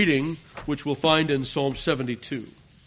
reading, which we'll find in Psalm 72.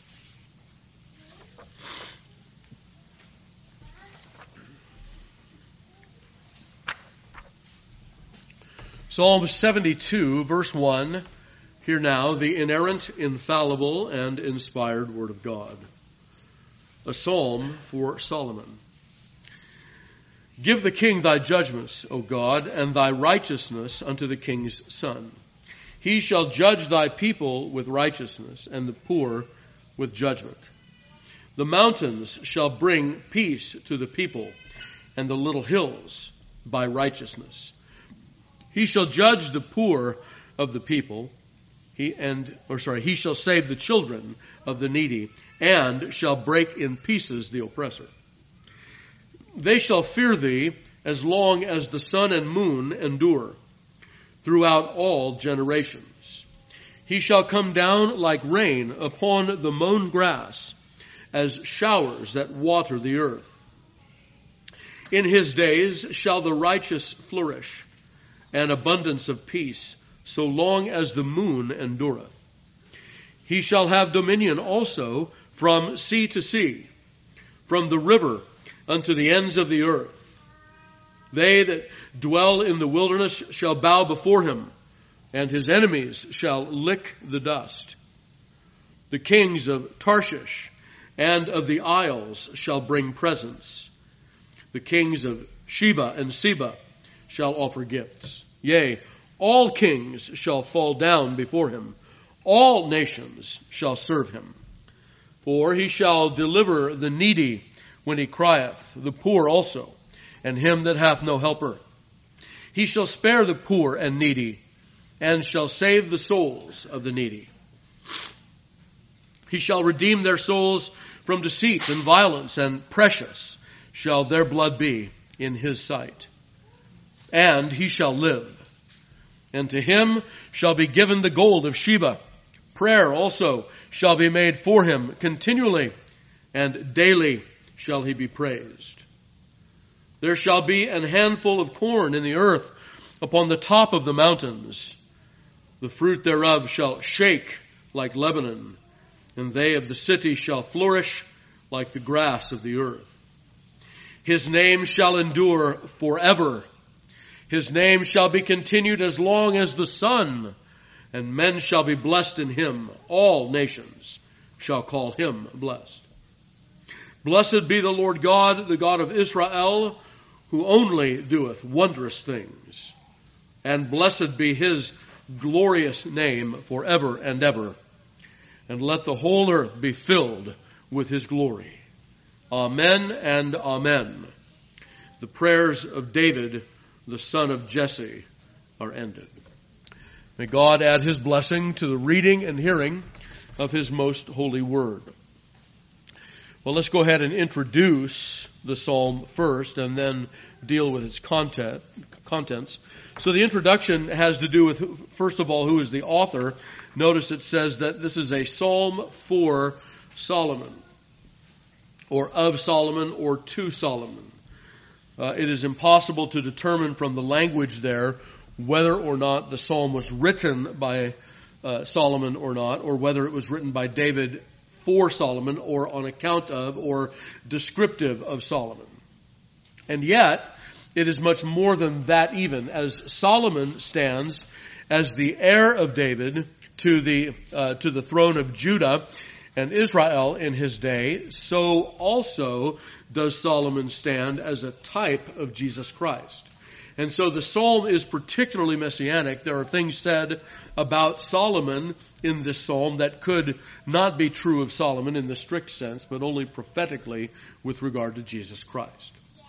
Psalm 72, verse 1. Hear now the inerrant, infallible, and inspired Word of God. A psalm for Solomon. Give the king thy judgments, O God, and thy righteousness unto the king's son. He shall judge thy people with righteousness, and the poor with judgment. The mountains shall bring peace to the people, and the little hills by righteousness. He shall judge the poor of the people, he shall save the children of the needy, and shall break in pieces the oppressor. They shall fear thee as long as the sun and moon endure, throughout all generations. He shall come down like rain upon the mown grass, as showers that water the earth. In his days shall the righteous flourish, and abundance of peace, so long as the moon endureth. He shall have dominion also from sea to sea, from the river unto the ends of the earth. They that dwell in the wilderness shall bow before him, and his enemies shall lick the dust. The kings of Tarshish and of the isles shall bring presents. The kings of Sheba and Seba shall offer gifts. Yea, all kings shall fall down before him. All nations shall serve him. For he shall deliver the needy when he crieth, the poor also, and him that hath no helper. He shall spare the poor and needy, and shall save the souls of the needy. He shall redeem their souls from deceit and violence, and precious shall their blood be in his sight. And he shall live. And to him shall be given the gold of Sheba. Prayer also shall be made for him continually, and daily shall he be praised. There shall be an handful of corn in the earth upon the top of the mountains. The fruit thereof shall shake like Lebanon, and they of the city shall flourish like the grass of the earth. His name shall endure forever. His name shall be continued as long as the sun, and men shall be blessed in him. All nations shall call him blessed. Blessed be the Lord God, the God of Israel, who only doeth wondrous things. And blessed be his glorious name forever and ever. And let the whole earth be filled with his glory. Amen and amen. The prayers of David, the son of Jesse, are ended. May God add his blessing to the reading and hearing of his most holy word. Well, let's go ahead and introduce the psalm first and then deal with its contents. So the introduction has to do with, first of all, who is the author. Notice it says that this is a psalm for Solomon, or of Solomon, or to Solomon. It is impossible to determine from the language there whether or not the psalm was written by Solomon or not, or whether it was written by David for Solomon, or on account of, or descriptive of Solomon. And yet, it is much more than that even, as Solomon stands as the heir of David to the throne of Judah and Israel in his day, so also does Solomon stand as a type of Jesus Christ. And so the psalm is particularly messianic. There are things said about Solomon in this psalm that could not be true of Solomon in the strict sense, but only prophetically with regard to Jesus Christ.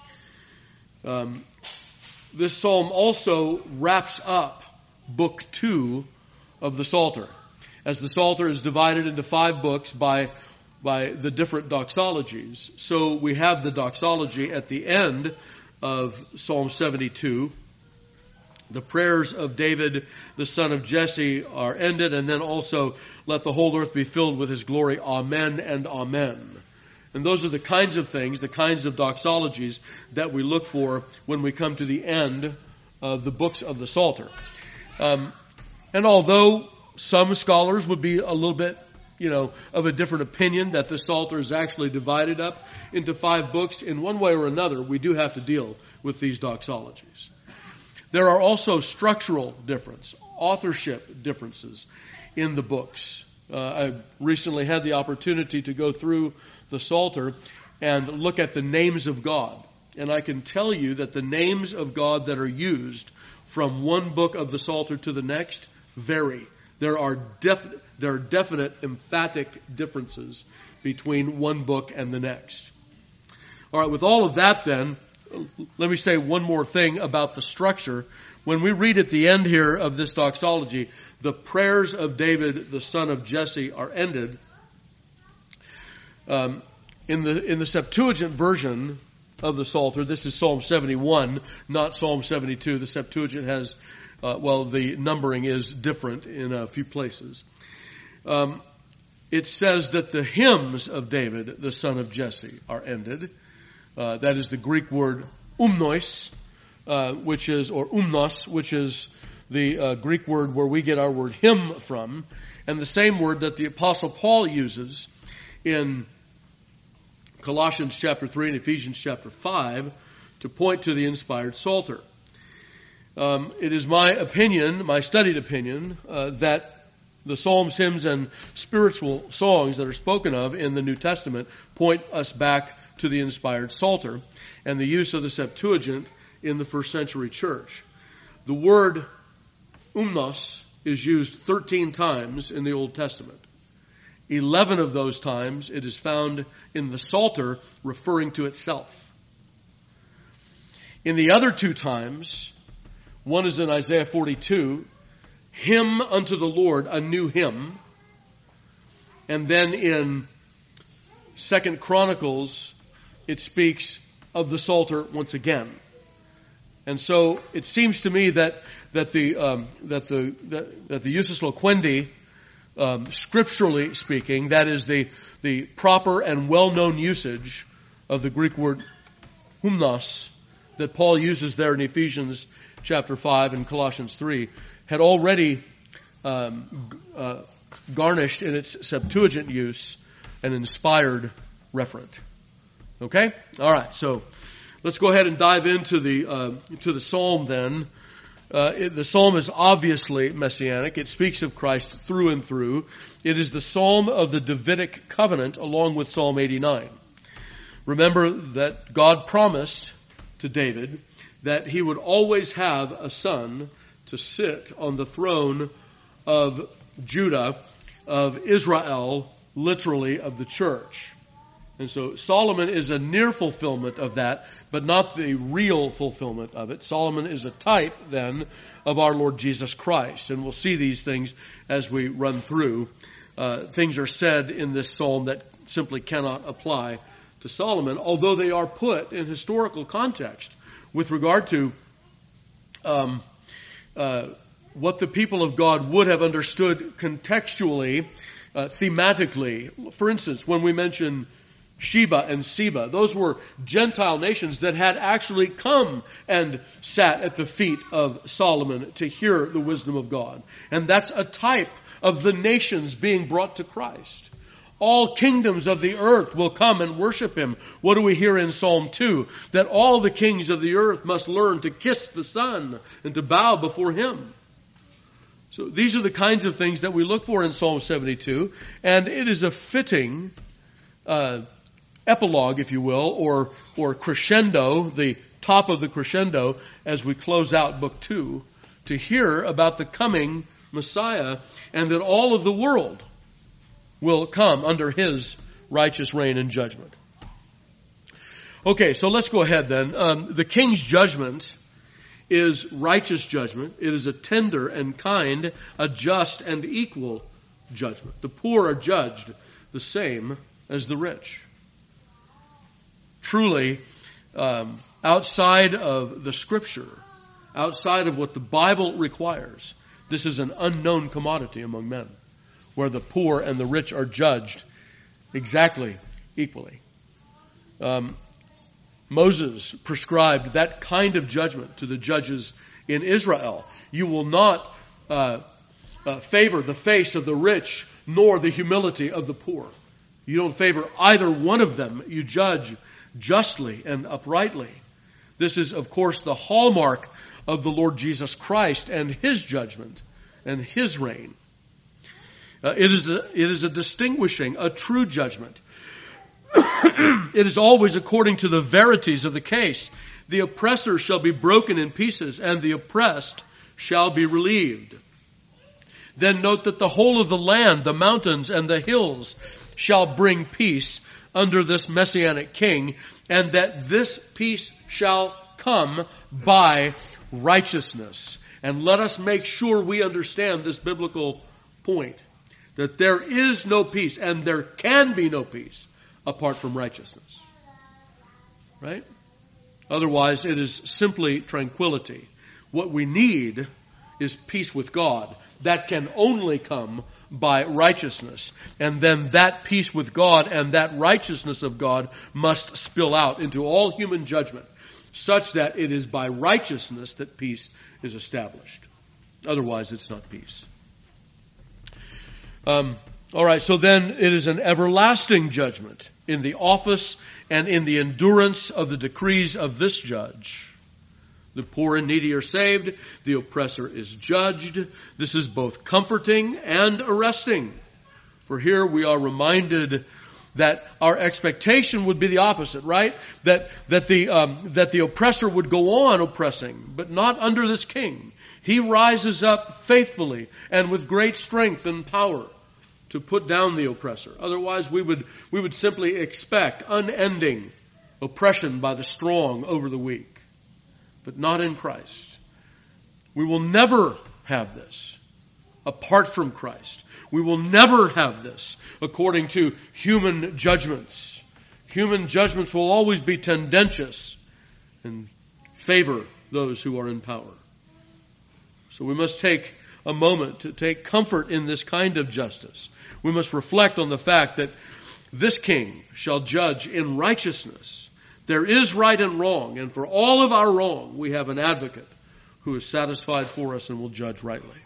This psalm also wraps up book 2 of the Psalter, as the Psalter is divided into 5 books by the different doxologies. So we have the doxology at the end of Psalm 72. The prayers of David, the son of Jesse, are ended, and then also, let the whole earth be filled with his glory. Amen and amen. And those are the kinds of things, the kinds of doxologies that we look for when we come to the end of the books of the Psalter. And although some scholars would be a little bit, of a different opinion that the Psalter is actually divided up into 5 books. In one way or another, we do have to deal with these doxologies. There are also structural differences, authorship differences in the books. I recently had the opportunity to go through the Psalter and look at the names of God. And I can tell you that the names of God that are used from one book of the Psalter to the next vary. There are definite emphatic differences between one book and the next. All right, with all of that then, let me say one more thing about the structure. When we read at the end here of this doxology, the prayers of David, the son of Jesse, are ended. In the Septuagint version of the Psalter, this is Psalm 71, not Psalm 72. The Septuagint has, the numbering is different in a few places. It says that the hymns of David, the son of Jesse, are ended. That is the Greek word umnos, or umnos, which is the Greek word where we get our word hymn from, and the same word that the Apostle Paul uses in Colossians chapter 3 and Ephesians chapter 5 to point to the inspired Psalter. It is my opinion, my studied opinion, that the psalms, hymns, and spiritual songs that are spoken of in the New Testament point us back to the inspired Psalter and the use of the Septuagint in the first century church. The word umnos is used 13 times in the Old Testament. 11 of those times it is found in the Psalter referring to itself. In the other 2 times, one is in Isaiah 42, hymn unto the Lord, a new hymn. And then in 2 Chronicles, it speaks of the Psalter once again. And so it seems to me that the usus loquendi, scripturally speaking, that is the proper and well-known usage of the Greek word humnos that Paul uses there in Ephesians chapter 5 and Colossians 3, had already garnished in its Septuagint use an inspired referent. Okay? All right. So let's go ahead and dive into the psalm then. The psalm is obviously messianic. It speaks of Christ through and through. It is the psalm of the Davidic covenant along with Psalm 89. Remember that God promised to David that he would always have a son to sit on the throne of Judah, of Israel, literally of the church. And so Solomon is a near fulfillment of that, but not the real fulfillment of it. Solomon is a type, then, of our Lord Jesus Christ. And we'll see these things as we run through. Things are said in this psalm that simply cannot apply to Solomon, although they are put in historical context with regard to what the people of God would have understood contextually, thematically. For instance, when we mention Sheba and Seba, those were Gentile nations that had actually come and sat at the feet of Solomon to hear the wisdom of God. And that's a type of the nations being brought to Christ. All kingdoms of the earth will come and worship him. What do we hear in Psalm 2? That all the kings of the earth must learn to kiss the Son and to bow before him. So these are the kinds of things that we look for in Psalm 72. And it is a fitting epilogue, if you will, or crescendo, the top of the crescendo, as we close out Book 2, to hear about the coming Messiah and that all of the world will come under his righteous reign and judgment. Okay, so let's go ahead then. The king's judgment is righteous judgment. It is a tender and kind, a just and equal judgment. The poor are judged the same as the rich. Truly, outside of the Scripture, outside of what the Bible requires, this is an unknown commodity among men, where the poor and the rich are judged exactly equally. Moses prescribed that kind of judgment to the judges in Israel. You will not favor the face of the rich, nor the humility of the poor. You don't favor either one of them. You judge justly and uprightly. This is, of course, the hallmark of the Lord Jesus Christ and His judgment and His reign. It is a distinguishing, a true judgment. It is always according to the verities of the case. The oppressor shall be broken in pieces, and the oppressed shall be relieved. Then note that the whole of the land, the mountains and the hills, shall bring peace under this Messianic king, and that this peace shall come by righteousness. And let us make sure we understand this biblical point, that there is no peace, and there can be no peace apart from righteousness. Right? Otherwise, it is simply tranquility. What we need is peace with God. That can only come by righteousness. And then that peace with God and that righteousness of God must spill out into all human judgment, such that it is by righteousness that peace is established. Otherwise, it's not peace. All right, so then it is an everlasting judgment in the office and in the endurance of the decrees of this judge. The poor and needy are saved. The oppressor is judged. This is both comforting and arresting. For here we are reminded that our expectation would be the opposite, right? That the oppressor would go on oppressing, but not under this king. He rises up faithfully and with great strength and power to put down the oppressor. Otherwise, we would simply expect unending oppression by the strong over the weak. But not in Christ. We will never have this apart from Christ. We will never have this according to human judgments. Human judgments will always be tendentious and favor those who are in power. So we must take a moment to take comfort in this kind of justice. We must reflect on the fact that this king shall judge in righteousness. There is right and wrong, and for all of our wrong, we have an advocate who is satisfied for us and will judge rightly.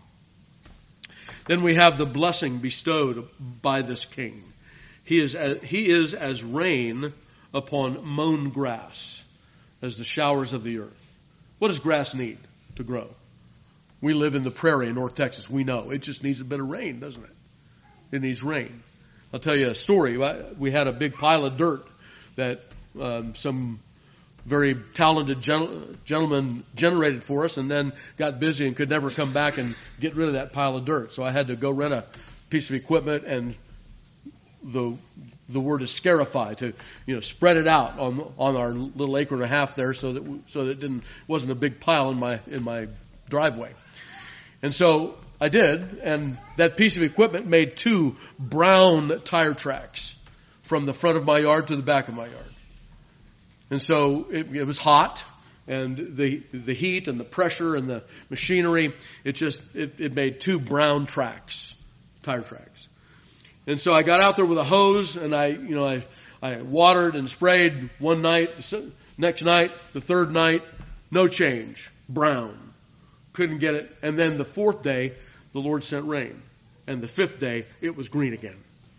Then we have the blessing bestowed by this king. He is as rain upon mown grass, as the showers of the earth. What does grass need to grow? We live in the prairie in North Texas. We know. It just needs a bit of rain, doesn't it? It needs rain. I'll tell you a story. We had a big pile of dirt that some very talented gentleman generated for us, and then got busy and could never come back and get rid of that pile of dirt. So I had to go rent a piece of equipment, and the word is scarify, to spread it out on our little acre and a half there, so that it wasn't a big pile in my driveway. And so I did, and that piece of equipment made 2 brown tire tracks from the front of my yard to the back of my yard. And so it was hot, and the heat and the pressure and the machinery, it made 2 brown tracks, tire tracks. And so I got out there with a hose, and I watered and sprayed one night, the next night, the third night, no change, brown. Couldn't get it. And then the 4th day, the Lord sent rain. And the 5th day, it was green again.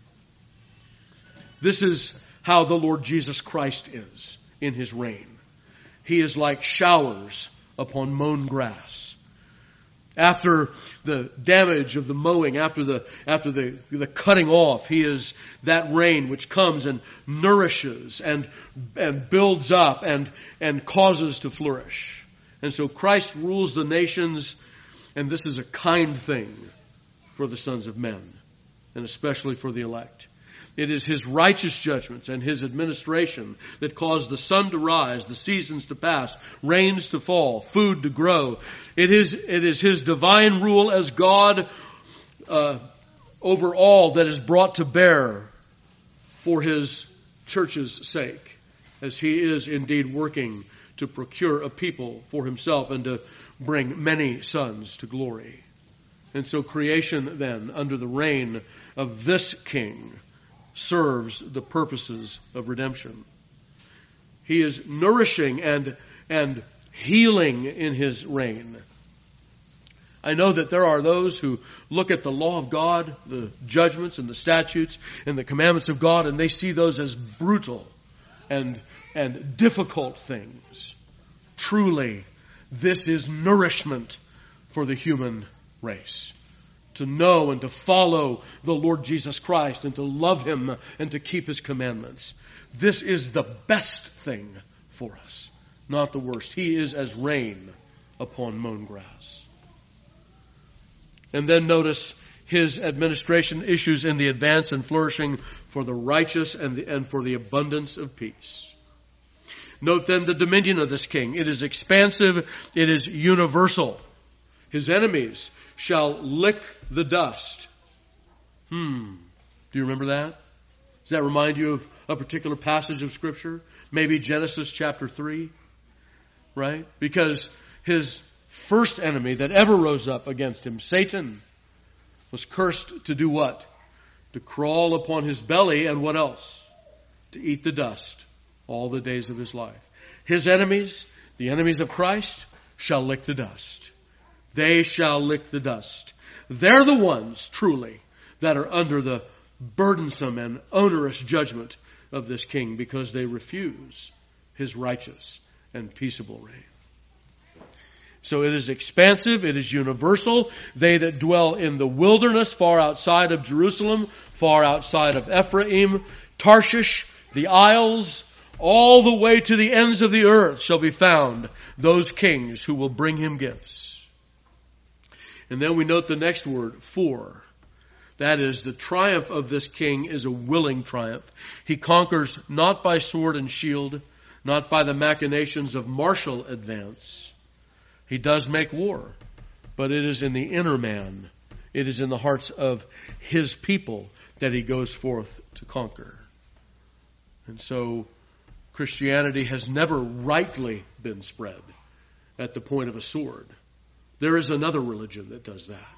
This is how the Lord Jesus Christ is in His reign. He is like showers upon mown grass. After the damage of the mowing, after the cutting off, He is that rain which comes and nourishes and builds up and causes to flourish. And so Christ rules the nations, and this is a kind thing for the sons of men, and especially for the elect. It is His righteous judgments and His administration that cause the sun to rise, the seasons to pass, rains to fall, food to grow. It is His divine rule as God over all that is brought to bear for His church's sake, as He is indeed working to procure a people for Himself and to bring many sons to glory. And so creation then, under the reign of this King, serves the purposes of redemption. He is nourishing and healing in His reign. I know that there are those who look at the law of God, the judgments and the statutes and the commandments of God, and they see those as brutal and difficult things. Truly, this is nourishment for the human race. To know and to follow the Lord Jesus Christ and to love Him and to keep His commandments. This is the best thing for us, not the worst. He is as rain upon mown grass. And then notice His administration issues in the advance and flourishing for the righteous and for the abundance of peace. Note then the dominion of this king. It is expansive. It is universal. His enemies shall lick the dust. Do you remember that? Does that remind you of a particular passage of Scripture? Maybe Genesis chapter 3, right? Because his first enemy that ever rose up against him, Satan, was cursed to do what? To crawl upon his belly, and what else? To eat the dust all the days of his life. His enemies, the enemies of Christ, shall lick the dust. They shall lick the dust. They're the ones, truly, that are under the burdensome and onerous judgment of this king, because they refuse his righteous and peaceable reign. So it is expansive, it is universal. They that dwell in the wilderness, far outside of Jerusalem, far outside of Ephraim, Tarshish, the isles, all the way to the ends of the earth shall be found those kings who will bring him gifts. And then we note the next word, for. That is, the triumph of this king is a willing triumph. He conquers not by sword and shield, not by the machinations of martial advance. He does make war, but it is in the inner man. It is in the hearts of his people that he goes forth to conquer. And so Christianity has never rightly been spread at the point of a sword. There is another religion that does that.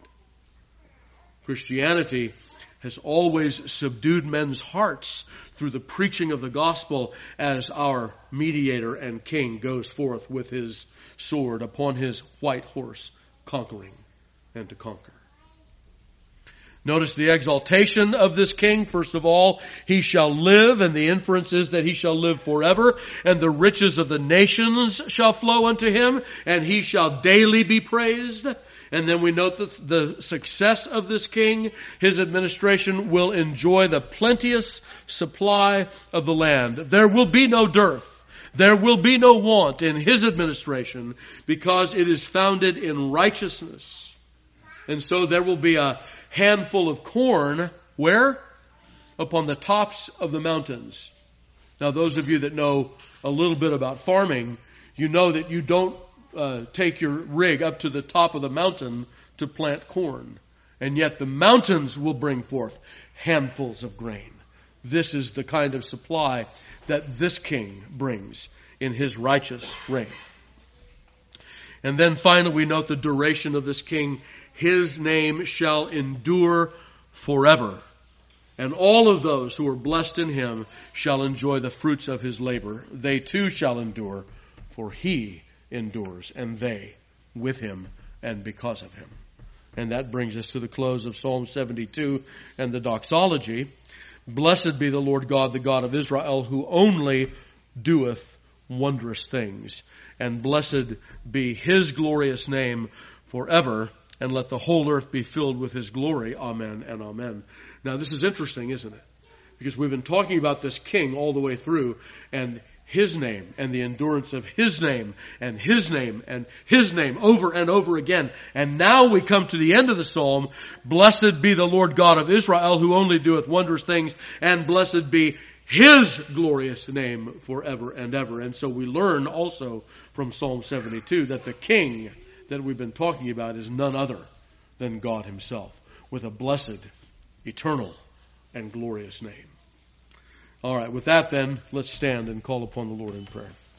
Christianity has always subdued men's hearts through the preaching of the gospel as our mediator and king goes forth with his sword upon his white horse, conquering and to conquer. Notice the exaltation of this king. First of all, he shall live, and the inference is that he shall live forever, and the riches of the nations shall flow unto him, and he shall daily be praised. And then we note that the success of this king, his administration will enjoy the plenteous supply of the land. There will be no dearth. There will be no want in his administration, because it is founded in righteousness. And so there will be a handful of corn, where? Upon the tops of the mountains. Now, those of you that know a little bit about farming, you know that you don't take your rig up to the top of the mountain to plant corn. And yet the mountains will bring forth handfuls of grain. This is the kind of supply that this king brings in his righteous reign. And then finally we note the duration of this king. His name shall endure forever. And all of those who are blessed in him shall enjoy the fruits of his labor. They too shall endure, for he endures, and they with him and because of him. And that brings us to the close of Psalm 72 and the doxology. Blessed be the Lord God, the God of Israel, who only doeth wondrous things. And blessed be his glorious name forever. And let the whole earth be filled with his glory. Amen and amen. Now this is interesting, isn't it? Because we've been talking about this king all the way through, and his name and the endurance of his name and his name and his name over and over again. And now we come to the end of the psalm. Blessed be the Lord God of Israel, who only doeth wondrous things, and blessed be his glorious name forever and ever. And so we learn also from Psalm 72 that the king that we've been talking about is none other than God himself, with a blessed, eternal, and glorious name. All right, with that then, let's stand and call upon the Lord in prayer.